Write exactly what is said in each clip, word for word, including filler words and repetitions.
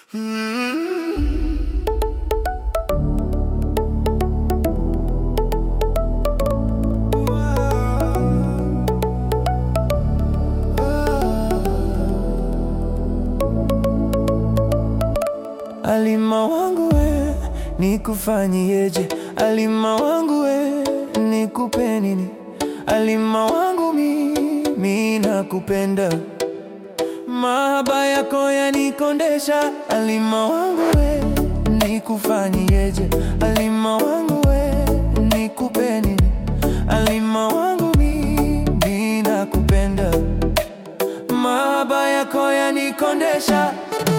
Halima wangu we, nikufanyieje? Halima wangu we, nikupe nini? Halima wangu mimi nakupenda, mahaba yako yanikondesha. Halima wangu we, nikufanyieje? Halima wangu we, nikupe nini? Halima wangu mimi nakupenda, mahaba yako yanikondesha.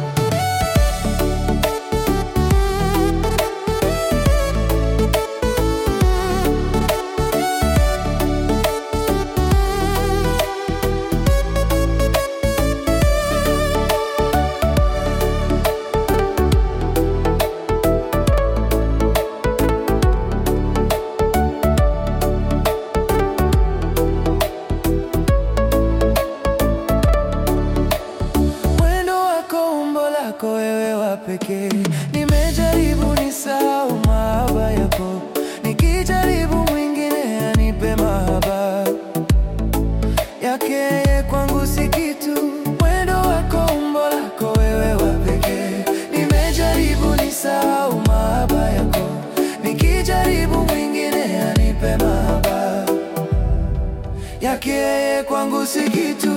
Wewe wa pekee, nimejaribu nisahau mahaba yako, nikijaribu mwingine anipe mahaba yake, kwangu si kitu. Mwendo wako, umbo lako, wewe wa pekee, nimejaribu nisahau mahaba yako, nikijaribu mwingine anipe mahaba yake, kwangu si kitu.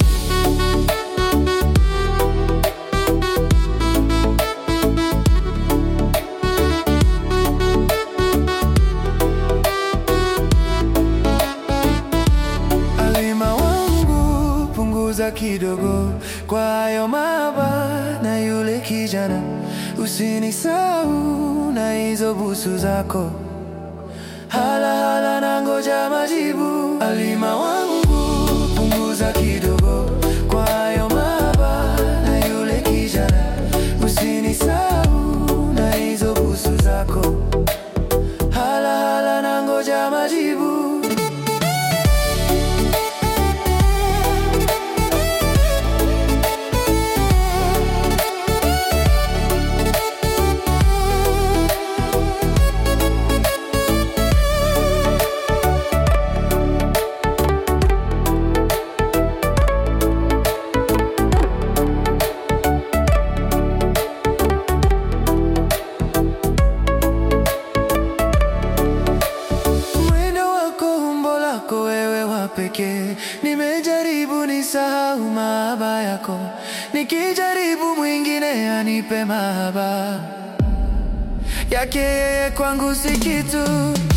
Kidogo kwa hayo mahaba na yule kijana, usinisahau na hizo busu zako. Hala hala na ngoja majibu. Halima wangu, punguza kidogo kwa hayo mahaba na yule kijana, usinisahau na hizo busu zako. Hala hala na ngoja majibu. Wewe wa pekee, nimejaribu nisahau mahaba yako, nikijaribu mwingine anipe mahaba yake, kwangu si kitu.